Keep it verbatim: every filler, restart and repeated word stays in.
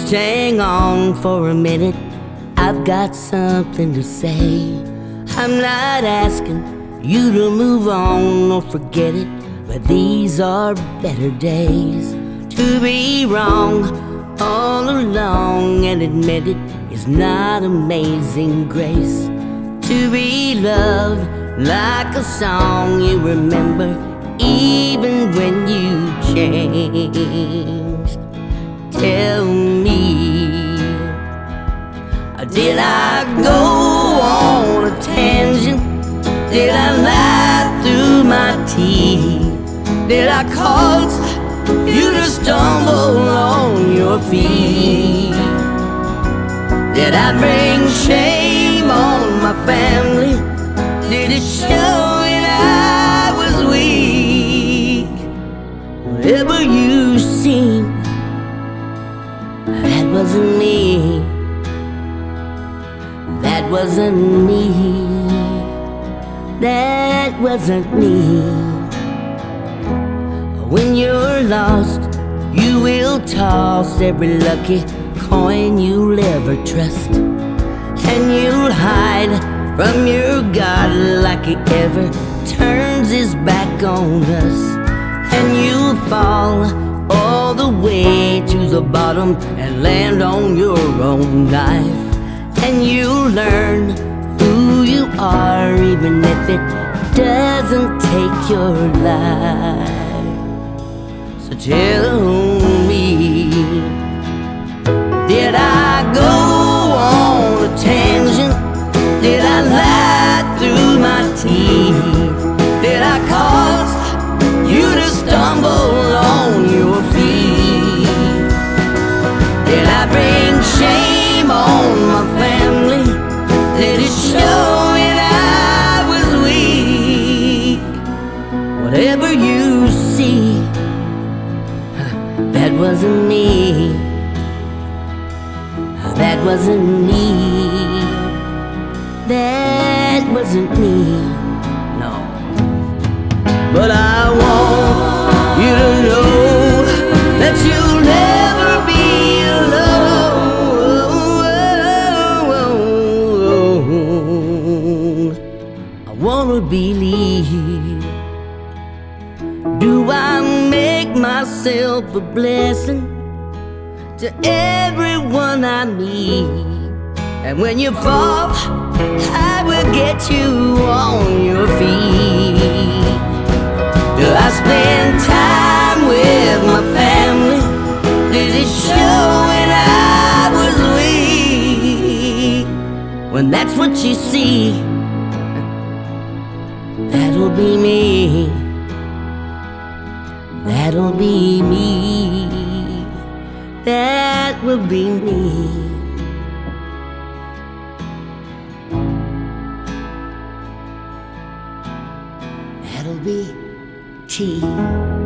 Just hang on for a minute, I've got something to say. I'm not asking you to move on or forget it, but these are better days. To be wrong all along and admit it is not amazing grace. To be loved like a song you remember even when you changed. Tell me, did I go on a tangent? Did I lie through my teeth? Did I cause you to stumble on your feet? Did I bring shame on my family? Did it show that I was weak? Whatever you seen, that wasn't me. That wasn't me. That wasn't me. When you're lost, you will toss every lucky coin you'll ever trust, and you'll hide from your God like he ever turns his back on us. And you'll fall all the way to the bottom and land on your own life. And you'll learn who you are even if it doesn't take your life. So tell me, did I go on a tangent? Did I lie through my teeth? Did I cause you to stumble on your feet? Did I bring shame on my family? Did it show that I was weak? Whatever you see, that wasn't me. That wasn't me. That wasn't me. No. But I want you to know that you'll never be alone. I wanna believe. Do I make myself a blessing to everyone I meet? And when you fall, I will get you on your feet. Do I spend time with my family? Did it show when I was weak? When that's what you see, that'll be me. That'll be me. That will be me. That'll be T.